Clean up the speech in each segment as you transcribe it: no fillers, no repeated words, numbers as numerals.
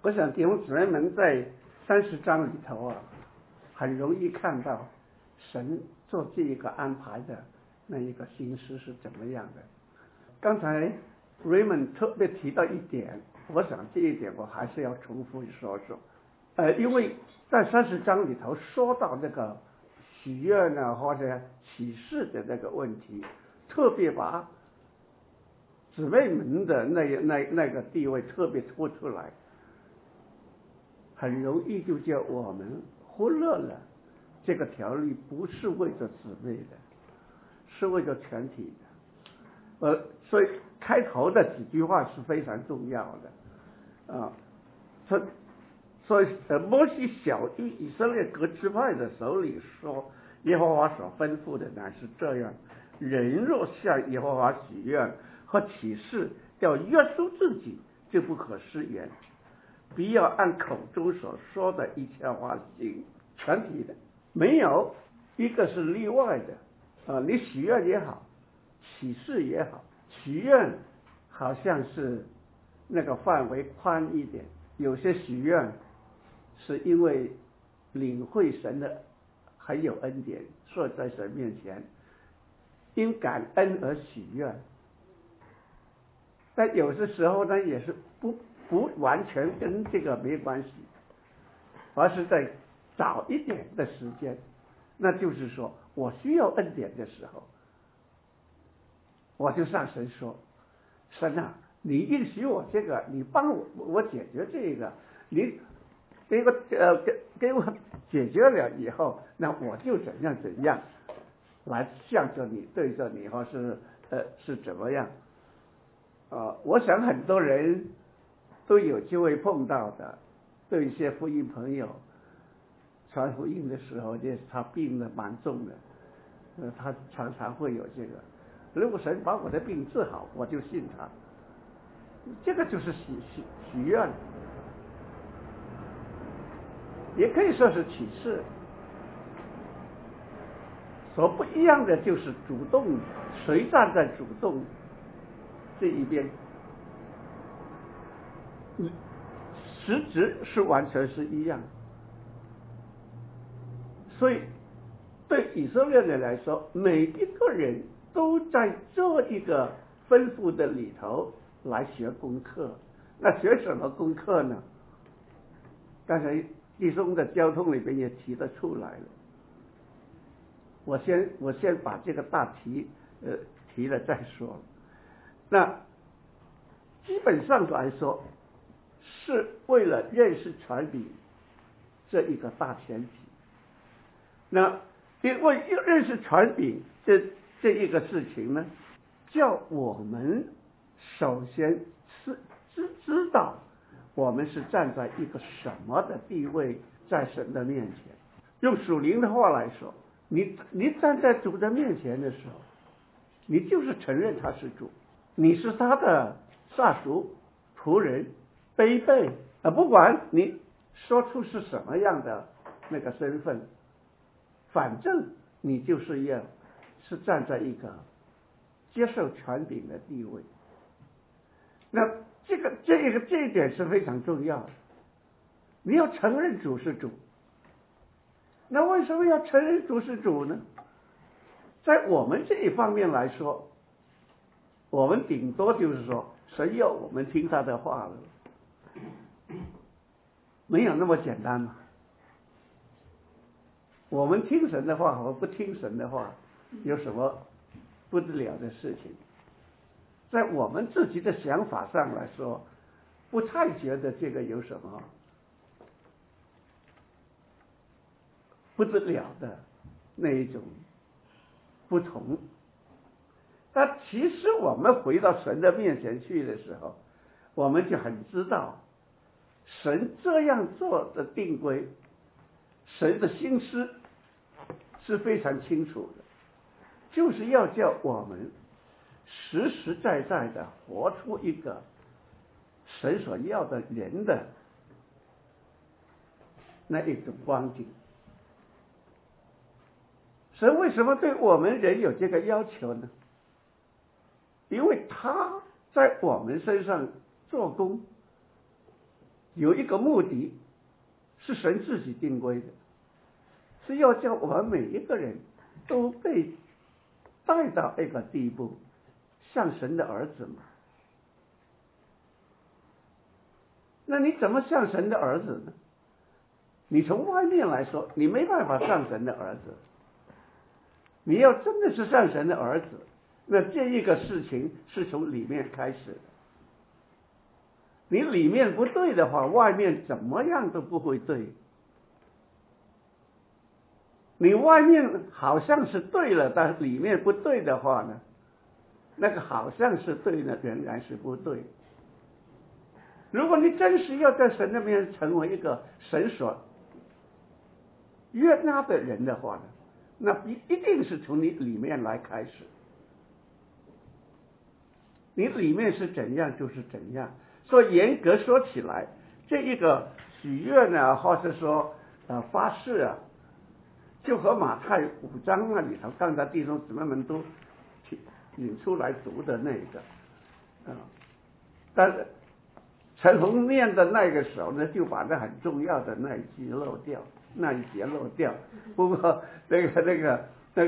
我想弟兄姊妹们在30章里头啊，很容易看到神做这一个安排的那一个心思是怎么样的。刚才 Raymond 特别提到一点，我想这一点我还是要重复说说。因为在30章里头说到那个许愿呢或者启示的那个问题，特别把姊妹们的那个地位特别突出来，很容易就叫我们忽略了这个条例不是为着姊妹的，是为着全体的。所以开头的几句话是非常重要的所以摩西晓谕以色列各支派的首领说，耶和华所吩咐的乃是这样：人若向耶和华许愿和起誓，要约束自己，就不可失言，必要按口中所说的一切话行。全体的，没有一个是例外的你许愿也好，起誓也好，许愿好像是那个范围宽一点，有些许愿是因为领会神的很有恩典，所以在神面前因感恩而许愿。但有些时候呢，也是不完全跟这个没关系，而是在早一点的时间，那就是说我需要恩典的时候，我就向神说：神啊，你应许我这个，你帮我解决这个，你给我解决了以后，那我就怎样来向着你，对着你，或是怎么样我想很多人都有机会碰到的，对一些福音朋友传福音的时候，他病得蛮重的他常常会有这个，如果神把我的病治好，我就信他。这个就是许愿，也可以说是启示。所不一样的就是主动，谁站在主动这一边，实质是完全是一样。所以对以色列人来说，每一个人都在这一个吩咐的里头来学功课。那学什么功课呢？刚才弟兄的交通里边也提得出来了。我先把这个大题提了再说。那基本上来说，是为了认识传笔这一个大前提。那因为认识传笔这一个事情呢，叫我们首先知道我们是站在一个什么的地位在神的面前。用属灵的话来说，你站在主的面前的时候，你就是承认他是主，你是他的下属、仆人、卑鄙不管你说出是什么样的那个身份，反正你就是是站在一个接受权柄的地位。那这一点是非常重要的，你要承认主是主。那为什么要承认主是主呢？在我们这一方面来说，我们顶多就是说神要我们听他的话了，没有那么简单嘛。我们听神的话和不听神的话有什么不得了的事情？在我们自己的想法上来说，不太觉得这个有什么不得了的那一种不同。但其实我们回到神的面前去的时候，我们就很知道神这样做的定规，神的心思是非常清楚的，就是要叫我们实实在在的活出一个神所要的人的那一种光景。神为什么对我们人有这个要求呢？因为他在我们身上做工， 有一个目的，是神自己定规的，是要叫我们每一个人都被带到一个地步，像神的儿子嘛。那你怎么像神的儿子呢？你从外面来说，你没办法像神的儿子。你要真的是像神的儿子，那这一个事情是从里面开始的。你里面不对的话，外面怎么样都不会对。你外面好像是对了，但里面不对的话呢，那个好像是对呢，仍然是不对。如果你真是要在神那边成为一个神所悦纳的人的话呢，那一定是从你里面来开始。你里面是怎样就是怎样。所以严格说起来，这一个许愿呢，或是说发誓啊，就和马太5章那里头刚才弟兄姊妹们都引出来读的那个但是陈宏念的那个时候呢，就把那很重要的那一节漏掉。不过那个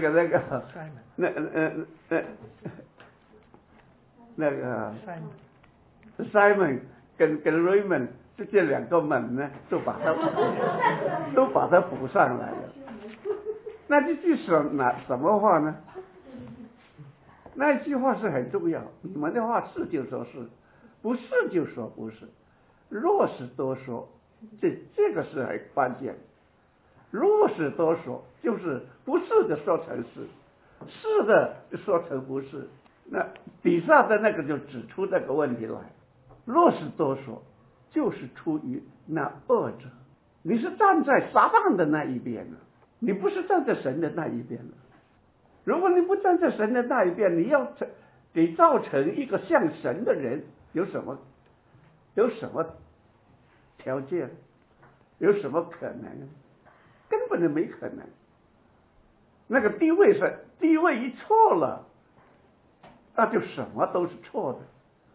Simon 跟 Raymond 这两个门呢，都把它补上来了。那这句什么话呢？那一句话是很重要。你们的话是就说是，不是就说不是。若是多说，这个是很关键。若是多说，就是不是的说成是，是的说成不是。那底下的那个就指出这个问题来。若是多说，就是出于那恶者。你是站在撒旦的那一边了，你不是站在神的那一边了。如果你不站在神的那一边，你要得造成一个像神的人，有什么条件？有什么可能？根本就没可能。那个地位一错了，那就什么都是错的。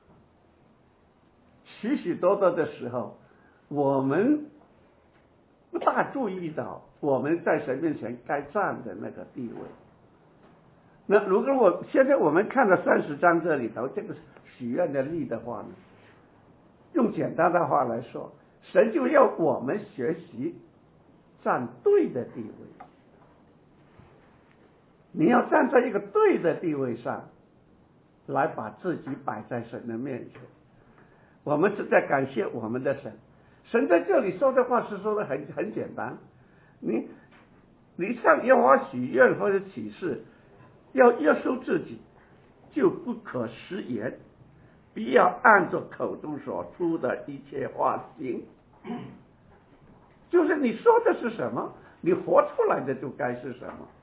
许许多多的时候，我们不大注意到我们在神面前该站的那个地位。那如果现在我们看到30章这里头这个许愿的例的话呢，用简单的话来说，神就要我们学习站对的地位。你要站在一个对的地位上，来把自己摆在神的面前。我们是在感谢我们的神。神在这里说的话是说的很简单，你向耶和华许愿或者起誓，要约束自己，就不可食言，必要按着口中所出的一切话行。就是你说的是什么，你活出来的就该是什么。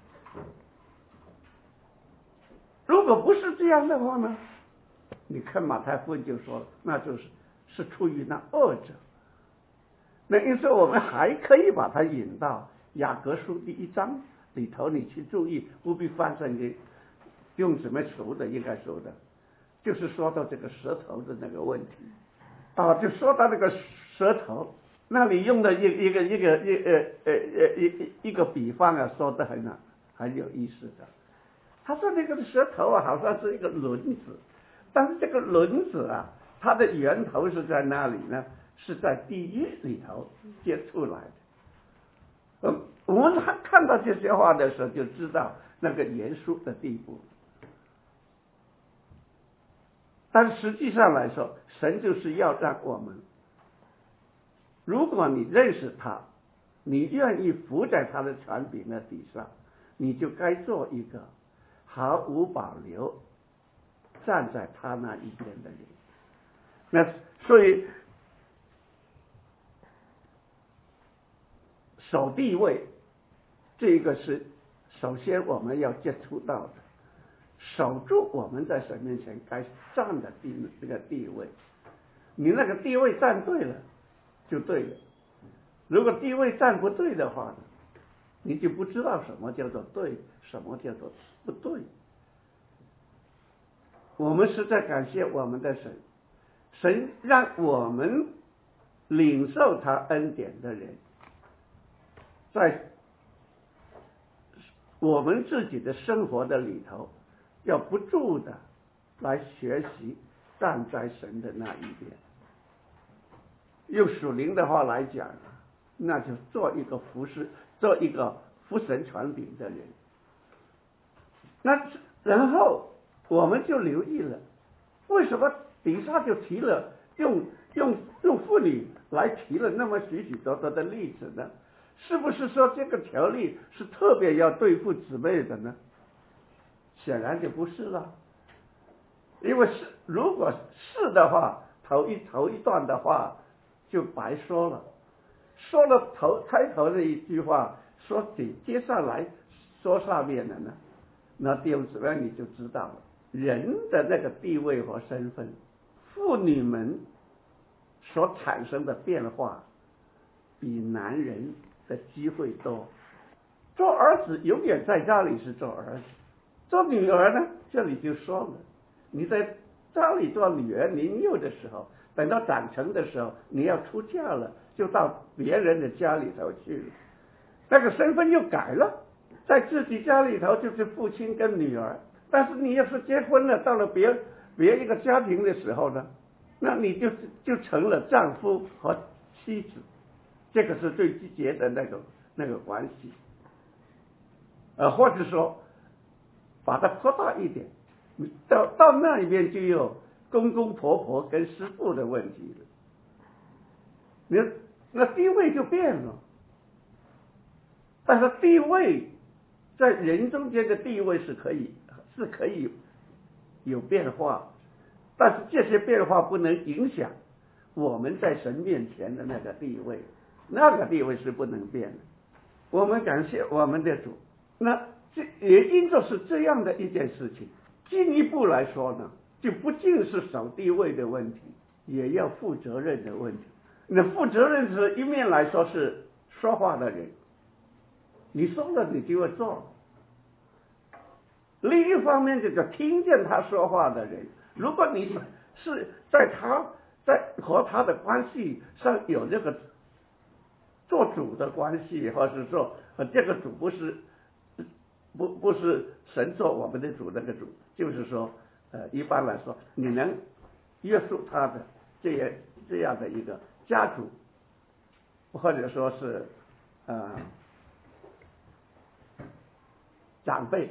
如果不是这样的话呢，你看马太福音就说了，那是出于那恶者。那因此我们还可以把它引到雅各书第1章里头，你去注意，不必翻圣经，用什么熟的应该熟的，就是说到这个舌头的那个问题就说到那个舌头，那里用的一个比方啊，说的很有意思的。他说那个舌头啊，好像是一个轮子，但是这个轮子啊，它的源头是在哪里呢？是在地狱里头结出来的。我们看到这些话的时候，就知道那个严肃的地步。但实际上来说，神就是要让我们，如果你认识他，你愿意服在他的权柄的底下，你就该做一个毫无保留站在他那一边的人。那所以守地位，这个是首先我们要接触到的，守住我们在神面前该站的这个地位。你那个地位站对了就对了，如果地位站不对的话呢，你就不知道什么叫做对，什么叫做不对。我们是在感谢我们的神，神让我们领受他恩典的人，在我们自己的生活的里头，要不住的来学习站在神的那一边。用属灵的话来讲，那就做一个做一个服神传饼的人。那然后我们就留意了，为什么底下就提了用妇女来提了那么许许多多的例子呢？是不是说这个条例是特别要对付姊妹的呢？显然就不是了，因为如果是的话，头一段的话就白说了，说了开头的一句话，说接下来说上面的呢，那弟兄姊妹你就知道了，人的那个地位和身份，妇女们所产生的变化比男人的机会多。做儿子永远在家里是做儿子，做女儿呢，这里就说了，你在家里做女儿年幼的时候，等到长成的时候，你要出嫁了，就到别人的家里头去了，那个身份又改了，在自己家里头就是父亲跟女儿，但是你要是结婚了，到了别一个家庭的时候呢，那你就成了丈夫和妻子，这个是最直接的那个关系。或者说把它扩大一点，到那一边就有公公婆婆跟师父的问题了，那地位就变了。但是地位在人中间的地位是可以有变化，但是这些变化不能影响我们在神面前的那个地位，那个地位是不能变的。我们感谢我们的主。那也因着是这样的一件事情，进一步来说呢，就不仅是守地位的问题，也要负责任的问题。那负责任是一面来说是说话的人，你说了你就要做；另一方面就是听见他说话的人，如果你是在和他的关系上有这个做主的关系，或是说这个主不是神做我们的主那个主，就是说一般来说你能约束他的这样的一个家主，或者说是长辈，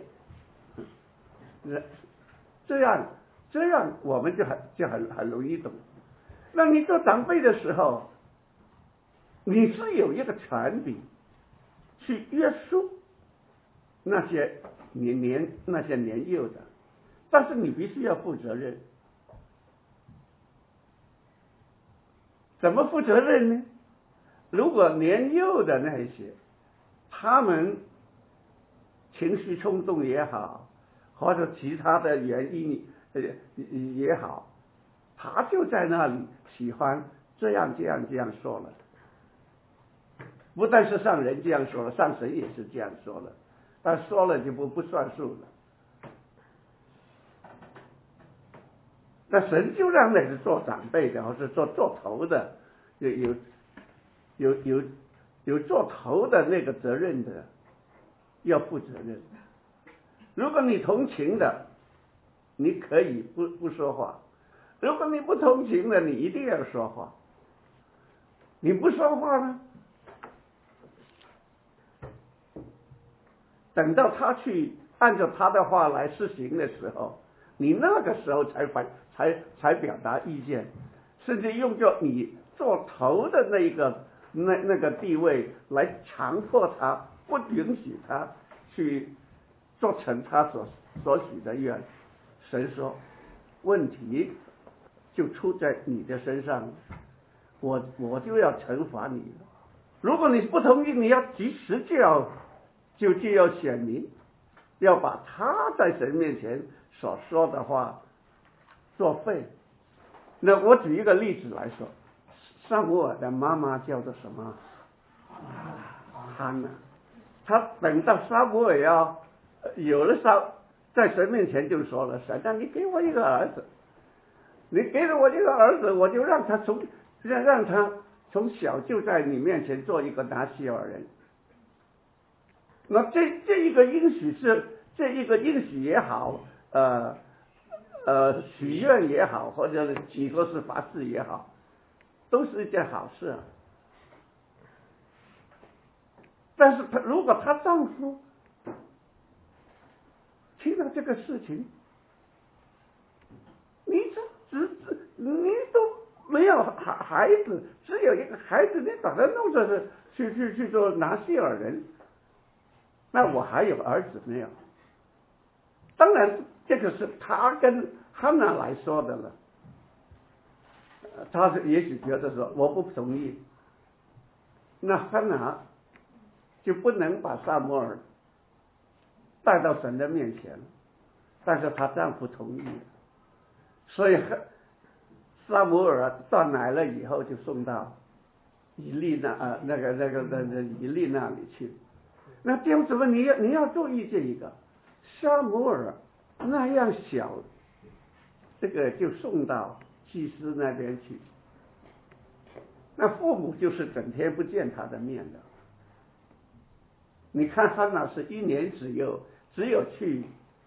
这样我们就很容易懂。那你做长辈的时候，你是有一个权柄去约束那些年幼的，但是你必须要负责任。怎么负责任呢？如果年幼的那些，他们情绪冲动也好，或者其他的原因也好，他就在那里喜欢这样说了。不但是上人这样说了，上神也是这样说了，但说了就不算数了。那神就让那是做长辈的，或是做头的，有做头的那个责任的，要负责任。如果你同情的，你可以不说话；如果你不同情的，你一定要说话。你不说话呢，等到他去按照他的话来施行的时候，你那个时候才表达意见，甚至用着你做头的那个地位来强迫他，不允许他去做成他所许的愿。神说，问题就出在你的身上，我就要惩罚你了。如果你不同意，你要及时就要显明，要把他在神面前所说的话作废。那我举一个例子来说，撒母耳的妈妈叫做什么？哈娜。他等到撒母耳有了在神面前就说了，神啊，你给我一个儿子，你给了我一个儿子，我就让他从小就在你面前做一个拿西尔人。那这一个应许也好，许愿也好，或者你说是发誓也好，都是一件好事啊。但是如果她丈夫听到这个事情，你都没有孩子，只有一个孩子，你把他弄着去做拿西尔人，那我还有儿子没有？当然，这个是他跟汉娜来说的了。他也许觉得说我不同意，那汉娜就不能把撒母耳带到神的面前，但是她丈夫同意了，所以撒母耳断奶了以后就送到以利以利那里去。那弟兄姊妹，你要注意这一个，撒母耳那样小，这个就送到祭司那边去，那父母就是整天不见他的面的。你看汉娜是一年只有去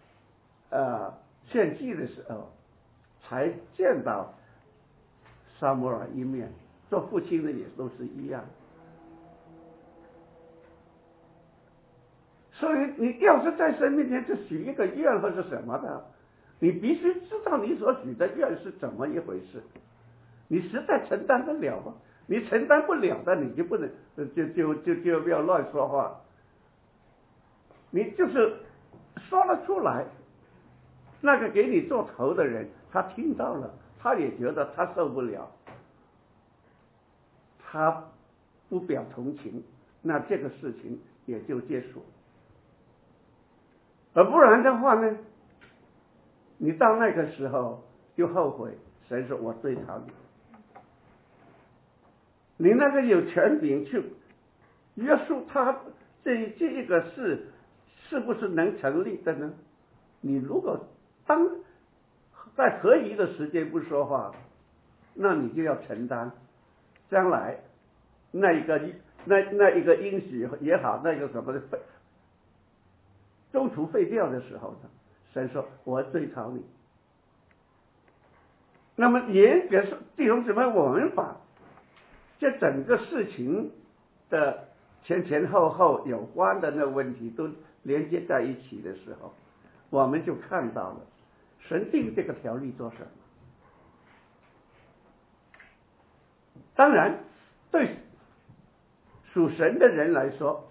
献祭的时候才见到撒母耳一面，做父亲的也都是一样。所以你要是在神面前去许一个愿或是什么的，你必须知道你所许的愿是怎么一回事，你实在承担得了吗？你承担不了的，你就不能就不要乱说话。你就是说了出来，那个给你做头的人，他听到了，他也觉得他受不了，他不表同情，那这个事情也就结束。而不然的话呢，你到那个时候就后悔，神说我追讨你。你那个有权柄去约束他这一个事是不是能成立的呢？你如果在合宜的时间不说话，那你就要承担将来那一个应许也好，那个什么的中途废掉的时候呢，神说我追讨你。那么严格说，弟兄姊妹，我们把这整个事情的前后有关的那问题都连接在一起的时候，我们就看到了神定这个条例做什么。当然对属神的人来说，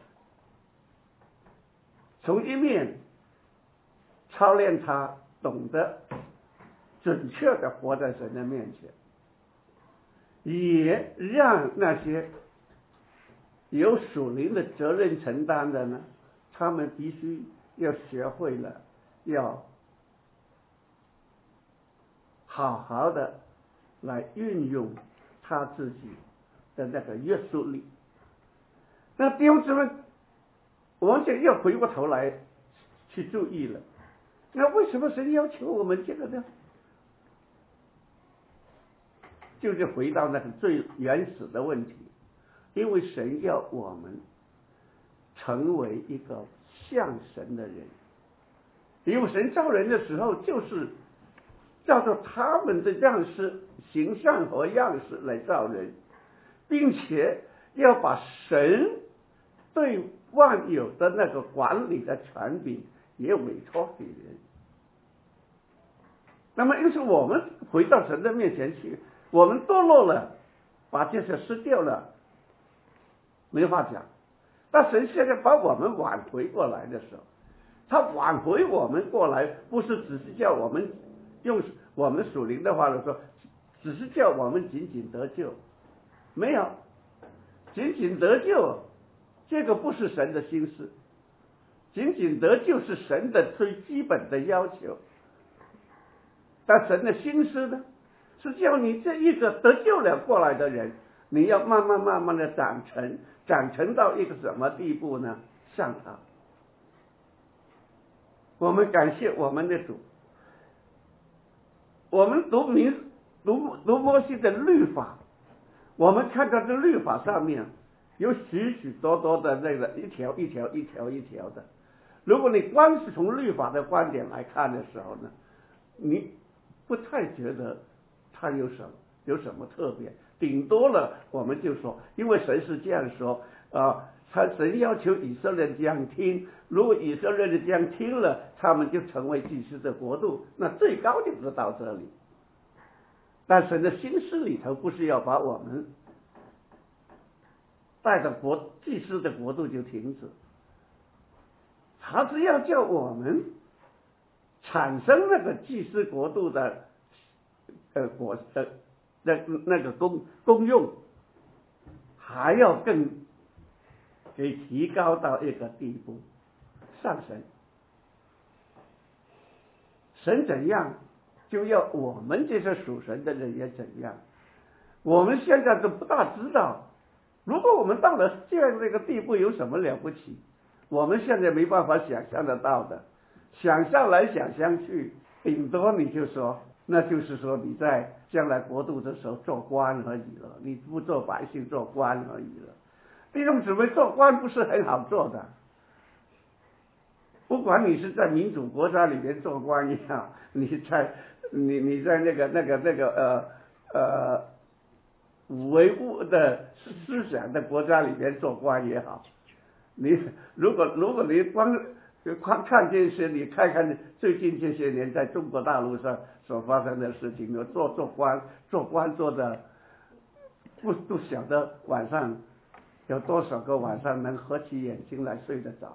从一面操练他懂得准确的活在神的面前，也让那些有属灵的责任承担的呢，他们必须要学会了要好好的来运用他自己的那个约束力。那弟兄姊妹，我们就要回过头来去注意了，那为什么神要求我们这个呢？就是回到那个最原始的问题，因为神要我们成为一个像神的人，因为神造人的时候就是照着他们的样式、形象和样式来造人，并且要把神对万有的那个管理的权柄也委托给人。那么因此我们回到神的面前去，我们堕落了，把这些失掉了，没话讲。但神现在把我们挽回过来的时候，他挽回我们过来，不是只是叫我们用我们属灵的话来说，只是叫我们仅仅得救，没有仅仅得救，这个不是神的心思。仅仅得救是神的最基本的要求，但神的心思呢，是叫你这一个得救了过来的人，你要慢慢的长成到一个什么地步呢？像他。我们感谢我们的主，我们读摩西的律法， 我们看到这律法上面有许许多多的那个一条一条的。如果你光是从律法的观点来看的时候呢，你不太觉得它有什么特别，顶多了我们就说，因为神是这样说神要求以色列人这样听，如果以色列人这样听了，他们就成为祭司的国度，那最高就是到这里。但神的心思里头不是要把我们带到祭司的国度就停止，他是要叫我们产生那个祭司国度的那个功用，还要更给提高到一个地步上升。神怎样，就要我们这些属神的人也怎样。我们现在都不大知道，如果我们到了这样的一个地步，有什么了不起？我们现在没办法想象得到的，想象来想象去，顶多你就说，那就是说你在将来国度的时候做官而已了，你不做百姓，做官而已了。弟兄姊妹，做官不是很好做的，不管你是在民主国家里面做官也好，你在那个唯物的思想的国家里面做官也好，你如果你光看这些，你看看最近这些年在中国大陆上所发生的事情，做官做的不晓得晚上有多少个晚上能合起眼睛来睡得着。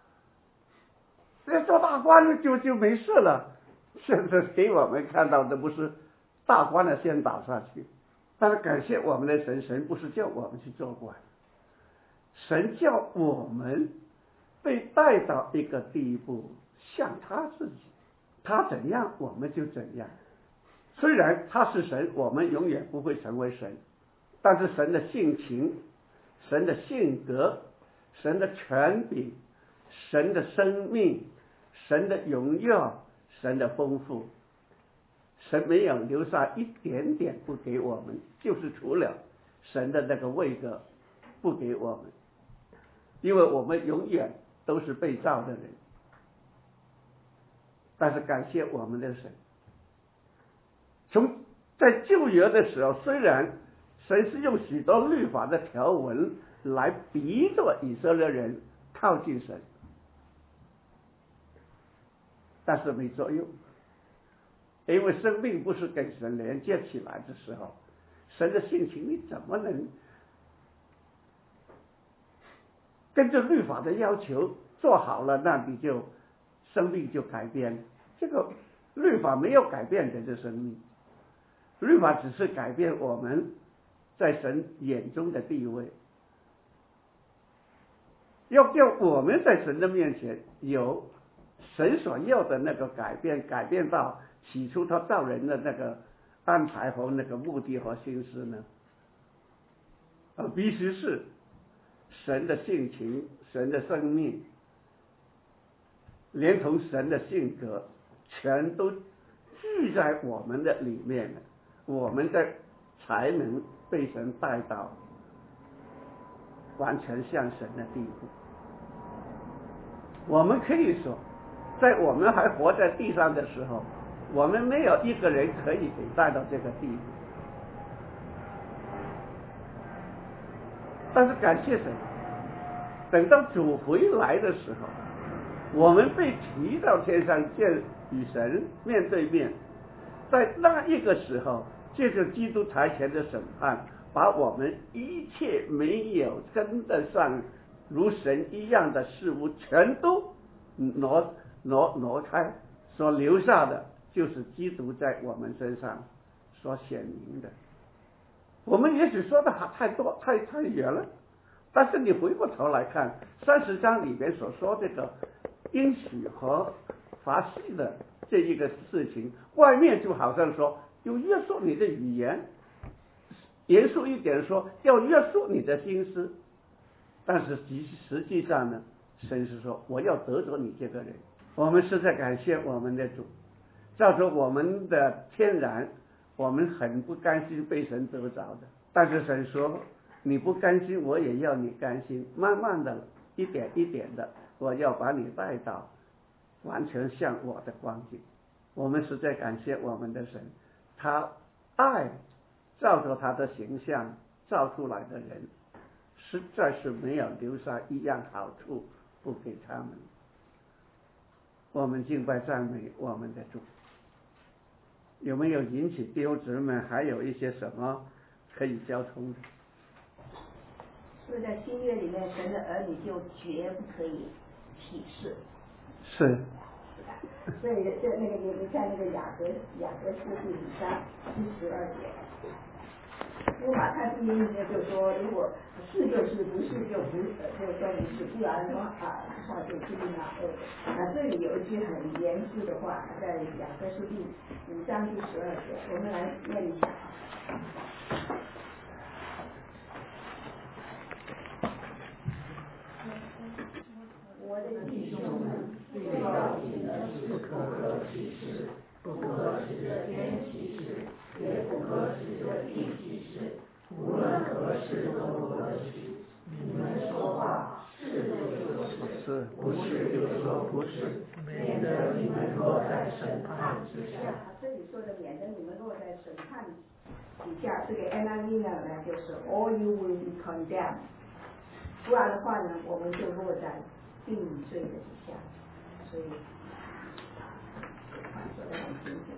这做大官就没事了。现在给我们看到的不是大官的先倒下去，但是感谢我们的神不是叫我们去做官，神叫我们被带到一个地步，像他自己，他怎样我们就怎样。虽然他是神，我们永远不会成为神，但是神的性情、神的性格、神的权柄、神的生命、神的荣耀、神的丰富，神没有留下一点点不给我们，就是除了神的那个位格不给我们，因为我们永远都是被造的人。但是感谢我们的神，在旧约的时候，虽然神是用许多律法的条文来逼着以色列人靠近神，但是没作用，因为生命不是跟神连接起来的时候，神的性情你怎么能跟着律法的要求做好了，那你就生命就改变。这个律法没有改变人的生命，律法只是改变我们在神眼中的地位，要叫我们在神的面前有神所要的那个改变到起初他造人的那个安排和那个目的和心思呢，必须是神的性情、神的生命，连同神的性格，全都聚在我们的里面了，我们才能被神带到完全像神的地步。我们可以说，在我们还活在地上的时候，我们没有一个人可以给带到这个地步。但是感谢神，等到主回来的时候，我们被提到天上见与神面对面，在那一个时候，借着基督台前的审判，把我们一切没有跟得上如神一样的事物全都挪开，所留下的就是基督在我们身上所显明的。我们也许说的太多太远了，但是你回过头来看30章里面所说这个应许和罚息的这一个事情，外面就好像说有约束你的语言，严肃一点说要约束你的心思，但是实际上呢，神是说我要得着你这个人。我们是在感谢我们的主，照着我们的天然，我们很不甘心被神得着的， 但是神说你不甘心，我也要你甘心，慢慢的一点一点的，我要把你带到完全像我的光景。我们实在感谢我们的神，他爱照着他的形象造出来的人，实在是没有留下一样好处不给他们。我们敬拜赞美我们的主。有没有引起弟兄姊妹还有一些什么可以交通的？ 所以在新约里面，神的儿女就绝不可以歧视。 是。 所以就那个你看那个雅各书第5章第12节，因为马太福音里面就说，如果是就是，不是就不是，就说不是，不然的话就注定那恶的。这里有一句很严肃的话，在雅各书第5章第12节，我们来念一下。我的弟兄们，最要紧的是不可歧视，不可指着天歧视，也不可指着地歧视，无论何事都不可取。你们说话是就说是，不是就说不是，免得你们落在审判之下。这里说的免得你们落在审判底下，这个 NIV 呢就是 all you will be condemned。不然的话呢，我们就落在定罪的底下，所以话说得很清楚。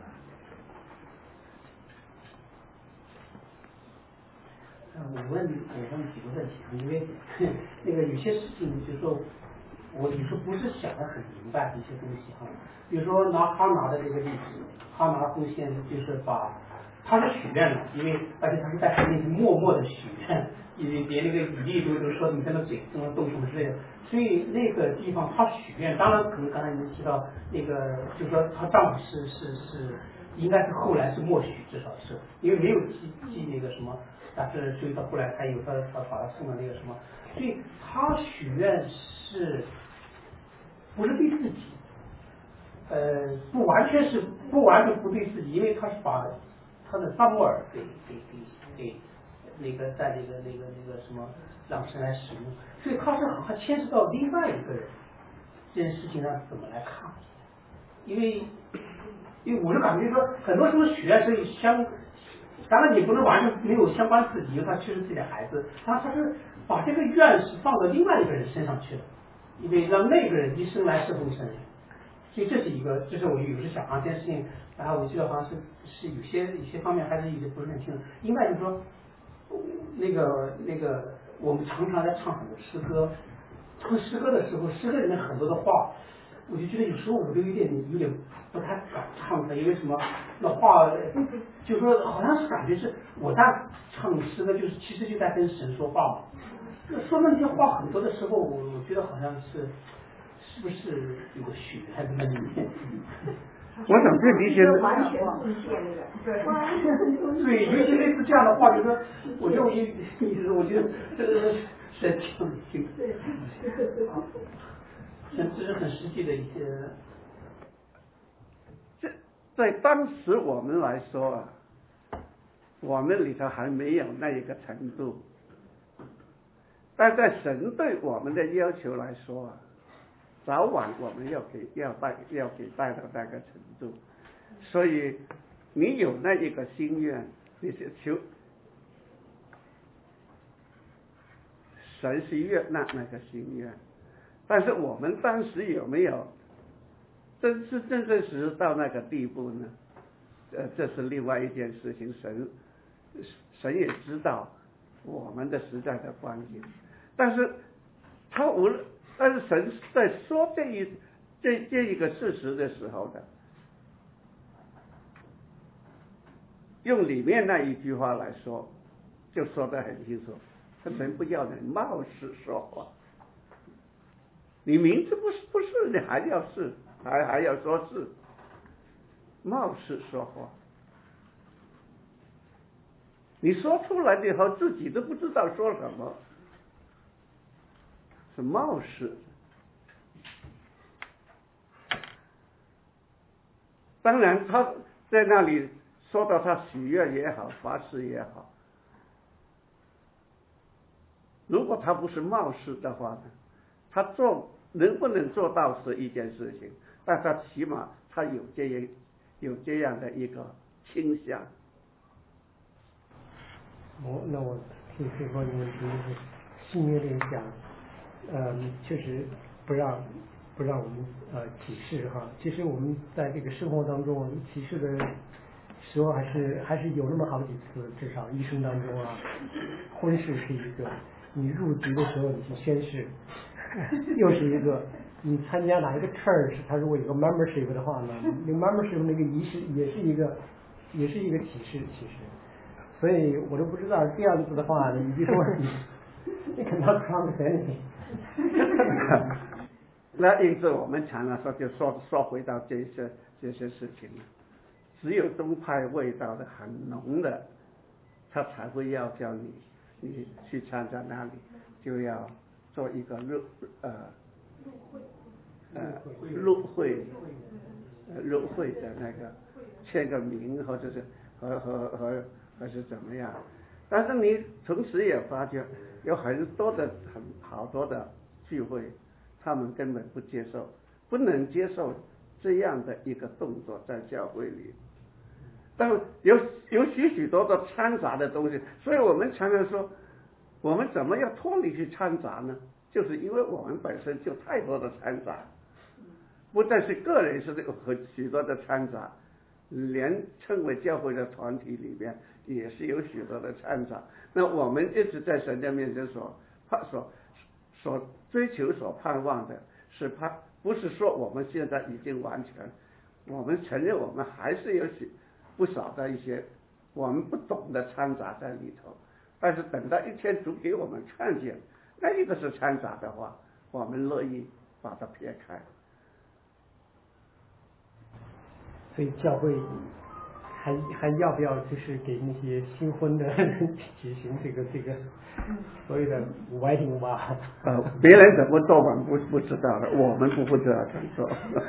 我问几个问题啊，因为那个有些事情，就是说我有时候不是想得很明白的一些东西哈，比如说拿哈拿的这个例子，哈拿奉献就是把他是许愿了，因为而且他是在神面前默默的许愿，因为连那个以利都说你跟他嘴不能动什么之类的，所以那个地方他许愿，当然可能刚才您提到那个，就是说他丈夫是应该是后来是默许，至少是因为没有记那个什么，但是所以到后来他有他把他送到那个什么，所以他许愿是不是对自己？不完全不对自己，因为他是把他的撒母耳给那个在那个什么让神来使用，所以他是好像牵涉到另外一个人，这件事情上怎么来看？因为我就感觉说，很多时候许愿是当然你不能完全没有相关自己，因为他其实自己的孩子，他是把这个愿是放到另外一个人身上去了，因为让那个人一生来侍奉神。所以这是一个，这是我有时想这件事情，然后我记得好像是有些方面还是一直不是很清楚。另外就是说，那个我们常常在唱很多诗歌，唱诗歌的时候，诗歌里面很多的话，我就觉得有时候我就有点不太敢唱的，因为什么？那话就是说好像是感觉是我在唱诗歌，就是其实就在跟神说话嘛。说那些话很多的时候，我觉得好像是不是有个血在那里面？ 我想这理解完全奉献那个， 对，尤其类似这样的话，就是说，我觉得这个是挺对，这是很实际的一些。 这在当时我们来说啊，我们里头还没有那一个程度，但在神对我们的要求来说啊，早晚我们要给带到那个程度，所以你有那一个心愿，你是求神是悦纳那个心愿，但是我们当时有没有真实到那个地步呢？这是另外一件事情，神也知道我们的实在的光景，但是神在说这一个事实的时候呢，用里面那一句话来说，就说得很清楚，神不要人冒失说话，你明知不是，你还要是，还要说是，冒失说话，你说出来以后自己都不知道说什么，是冒失。当然他在那里说到他喜悦也好，发誓也好， 如果他不是冒失的话呢，他能不能做到是一件事情，但他起码他有这样的一个倾向。 那我听说过一个问题，就是新约里讲，确实不让我们启示哈。其实我们在这个生活当中启示的时候还是有那么好几次，至少一生当中啊，婚事是一个，你入局的时候你去宣誓，又是一个，你参加哪一个 church， 它如果有个 membership 的话呢，那个 membership 那个仪式也是一个启示，其实。所以我都不知道这样子的话，你就说你可能 promise anything。 那因此我们常常说回到这些事情了，只有宗派味道的很浓的，他才会要叫你去参加那里，就要做一个入会的那个签个名，或者是和是怎么样。但是你同时也发觉有好多的聚会，他们根本不能接受这样的一个动作在教会里。但有许多的掺杂的东西，所以我们常常说，我们怎么要脱离去掺杂呢？就是因为我们本身就太多的掺杂，不但是个人是和许多的掺杂，连称为教会的团体里面也是有许多的掺杂。那我们一直在神的面前所追求、所盼望的是不是说我们现在已经完全，我们承认我们还是有不少的一些我们不懂的掺杂在里头，但是等到一天主给我们看见那一个是掺杂的话，我们乐意把它撇开。 所以教会还要不要就是给那些新婚的人举行这个所谓的wedding吧？ 别人怎么做我们不知道的，我们不会这样做。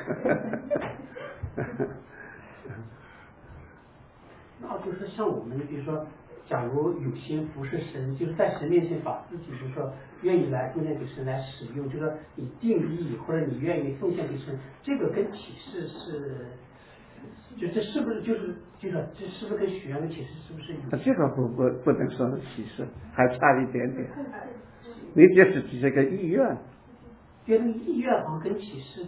那就是像我们，比如说，假如有心服侍神，就是在神面前把自己，比如说愿意来奉献给神来使用，就是说你定义或者你愿意奉献给神，这个跟启示是。就这是不是这是不是跟许愿的启示是不是有？ 这个不能说是启示，还差一点点。你这是只是个意愿。 觉得意愿好像跟启示。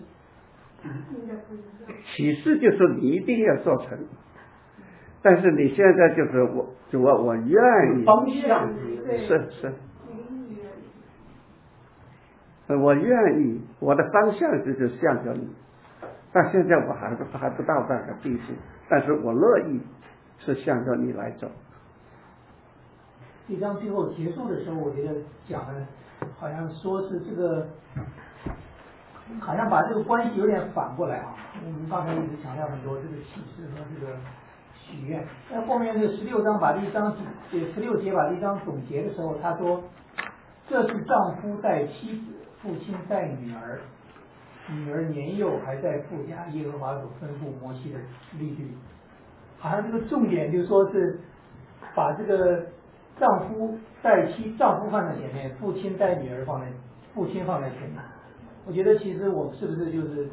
启示就是你一定要做成，但是你现在就是我愿意。 方向是。我愿意，我的方向就是向着你。但现在我还不到那个地步，但是我乐意是向着你来走。 这章最后结束的时候，我觉得讲的好像说是这个，好像把这个关系有点反过来啊。我们刚才一直强调很多这个启示和这个许愿，在后面这16章把16节把这章总结的时候，他说这是丈夫带妻子，父亲带女儿。女儿年幼还在父家，耶和华所吩咐摩西的律例，好像这个重点就是说是把这个丈夫带妻，丈夫放在前面，父亲带女儿父亲放在前面。我觉得其实我们是不是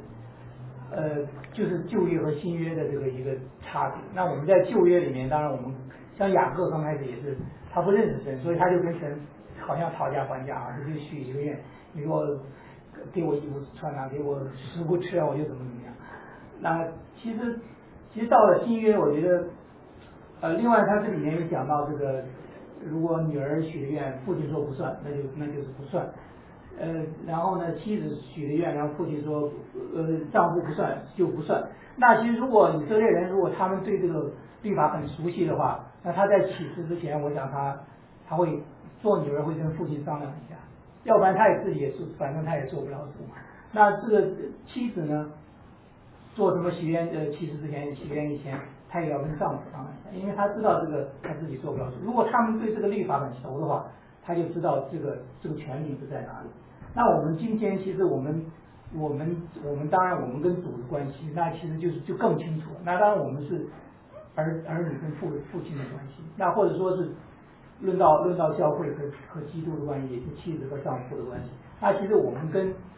就是旧约和新约的这个一个差别？那我们在旧约里面，当然我们像雅各刚开始也是他不认识神，所以他就跟神好像讨价还价啊，就许一个愿，你给我给我衣服穿啊，给我食物吃啊，我就怎么样。那其实到了新约，我觉得另外他这里面也讲到这个，如果女儿许的愿，父亲说不算，那就是不算。然后呢，妻子许的愿，然后父亲说丈夫不算就不算。那其实如果以色列人如果他们对这个律法很熟悉的话，那他在起誓之前，我想他会做女儿会跟父亲商量一下。要不然他自己也做，反正他也做不了主嘛。那这个妻子呢，做什么许愿启示之前，许愿以前，他也要跟丈夫商量一下，因为他知道这个他自己做不了主。如果他们对这个律法很熟的话，他就知道这个权利是在哪里。那我们今天其实我们当然我们跟主的关系，那其实就更清楚了。那当然我们是儿女跟父亲的关系，那或者说是论到教会和基督的关系，也是妻子和丈夫的关系。那其实我们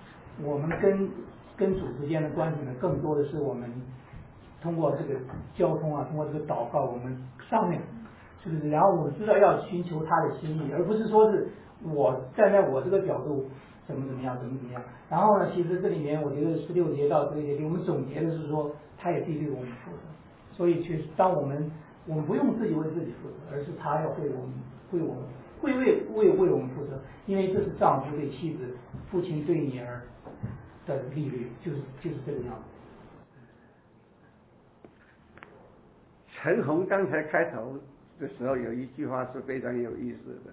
跟主之间的关系呢，更多的是我们通过这个交通啊，通过这个祷告，我们上面是不是？然后我知道要寻求他的心意，而不是说是我站在我这个角度怎么样。然后呢，其实这里面我觉得16节到这一节给我们总结的是说，他也必对我们负责。所以去当我们不用自己为自己负责，而是他要为我们为我们负责，因为这是丈夫对妻子、父亲对女儿的律例，就是这个样子。 陈红刚才开头的时候有一句话是非常有意思的，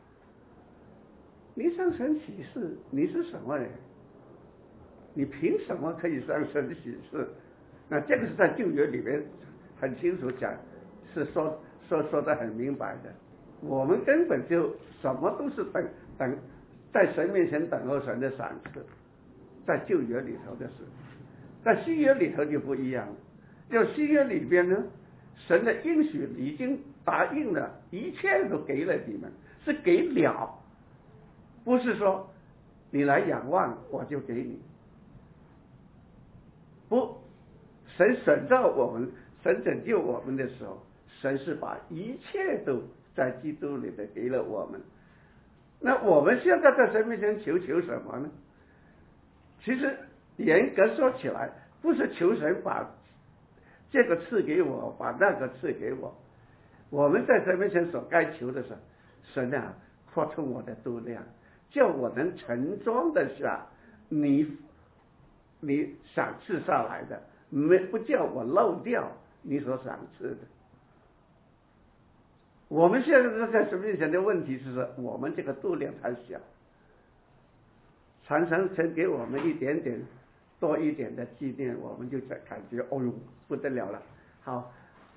你向神起誓，你是什么人？你凭什么可以向神起誓？那这个是在旧约里面很清楚讲，是说得很明白的。我们根本就什么都是等在神面前等候神的赏赐，在旧约里头的事，在新约里头就不一样了。就新约里边呢，神的应许已经答应了，一切都给了你们，是给了，不是说你来仰望我就给你。不，神选召我们，神拯救我们的时候，神是把一切都在基督里的给了我们。那我们现在在神面前求什么呢？其实严格说起来，不是求神把这个赐给我，把那个赐给我。我们在神面前所该求的是，神啊，扩充我的度量，叫我能盛装得下你赏赐下来的，不叫我漏掉你所赏赐的。我们现在在神面前的问题是，我们这个度量太小，常常曾给我们一点点多一点的纪念，我们就在感觉哦呦不得了了，好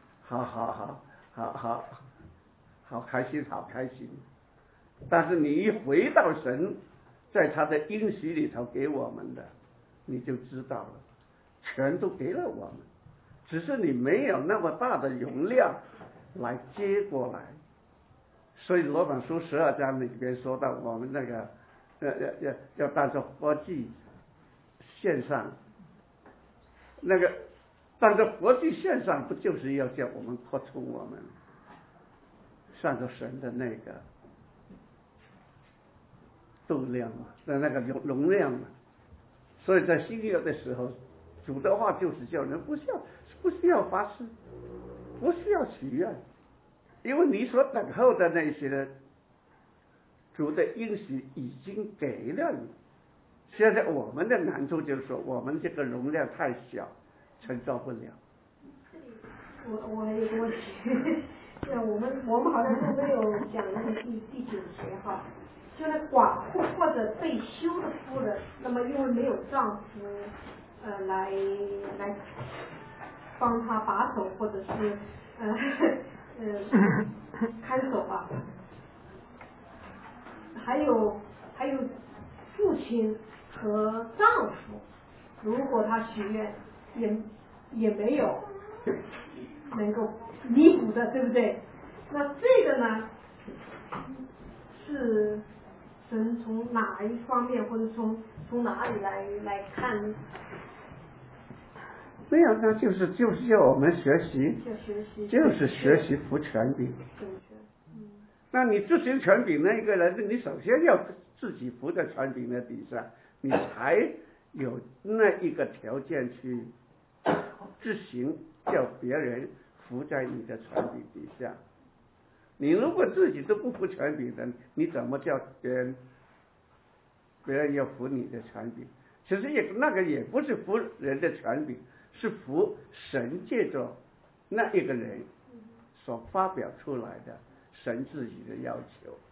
开心，好开心。但是你一回到神在他的应许里头给我们的，你就知道了，全都给了我们，只是你没有那么大的容量来接过来。所以罗马书12章里边说到，我们那个要当作活祭献上，那个当作活祭献上，不就是要叫我们扩充我们上着神的那个度量嘛，那个容量嘛。所以在新约的时候，主的话就是叫人不需要发誓，不需要许愿，因为你所等候的那些人，主的应许已经给了你。现在我们的难处就是说，我们这个容量太小，承受不了。 我还有个问题，我们好像都没有讲那个第9节哈，就那寡妇或者被休的妇人，那么因为没有丈夫来帮她把守或者是看守吧，还有父亲和丈夫，如果他许愿也没有能够弥补的，对不对？那这个呢，是神从哪一方面或者从哪里来看呢？ 没有，那就是要我们学习，就是学习服权柄。那你执行权柄那一个人，你首先要自己服在权柄的底下，你才有那一个条件去执行，叫别人服在你的权柄底下。你如果自己都不服权柄的，你怎么叫别人要服你的权柄？其实那个也不是服人的权柄，是服神借着那一个人所发表出来的神自己的要求。